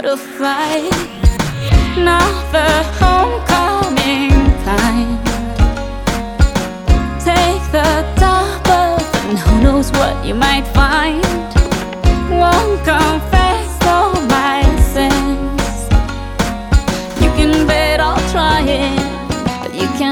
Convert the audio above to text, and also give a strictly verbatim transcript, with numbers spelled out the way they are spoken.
the flight, now the homecoming time. Take the double, and who knows what you might find. Won't confess